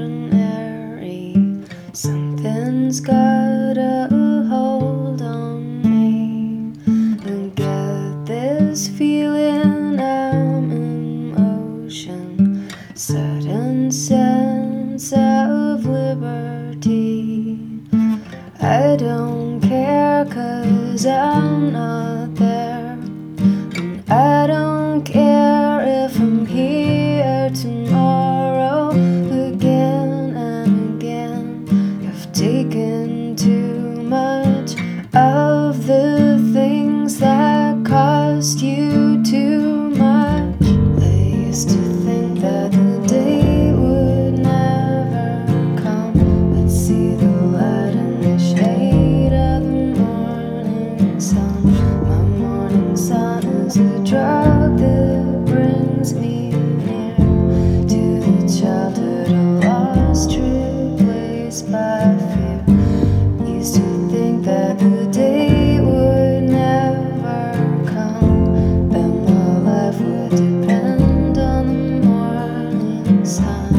extraordinary. Something's got a hold on me. I get this feeling I'm in motion, sudden sense of liberty. I don't care 'cause I'm not there, and I don't care if I'm here tomorrow. Again and again, I've taken too much of the things that cost you too much. I used to think that the day would never come. I'd see the light in the shade of the morning sun. My morning sun is a drug that brings me near to the childhood I lost, replaced by fear. Used to think that the day would never come, that my life would depend on the morning sun,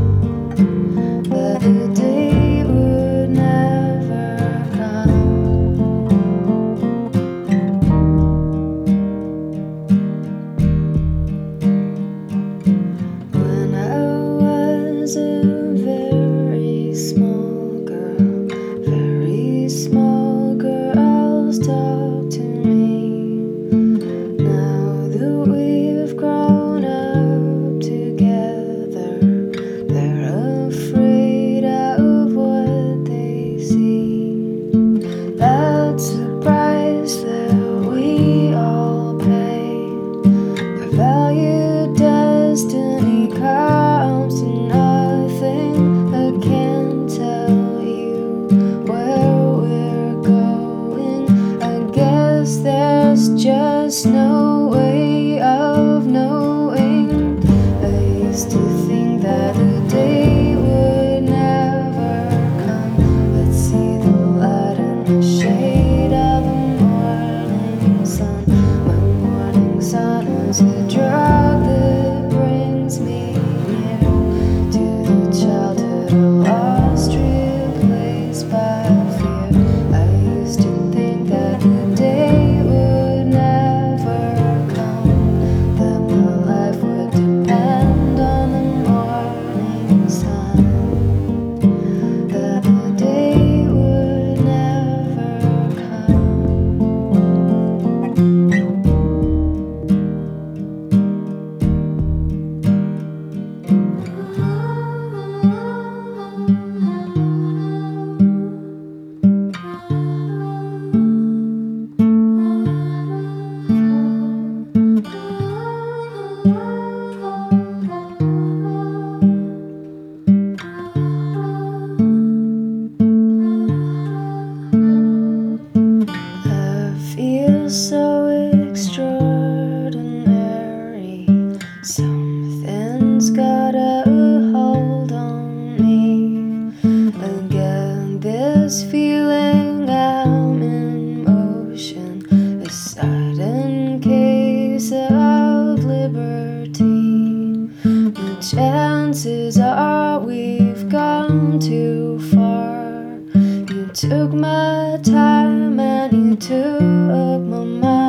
that the day would never come. When I was a very small girl, very small girls talk to me. Now that we've grown up together, they're afraid of what they see. That's the price that we all pay. The value destiny comes to nothing. I can't tell you where we're going. I guess there's just no way of knowing. I used to think that the day would never come. I'd see the light in the shade of the morning sun. My morning sun is a drug that brings me near to the childhood I lost, replaced by fear. I used to think that the day would never come, that my life would depend on the morning sun, that the day would never come. I feel so extraordinary. Something's got a hold on me. Again, this feeling I'm in motion, a sudden case of liberty. The chances are we've gone too far. You took my time and you took my mind.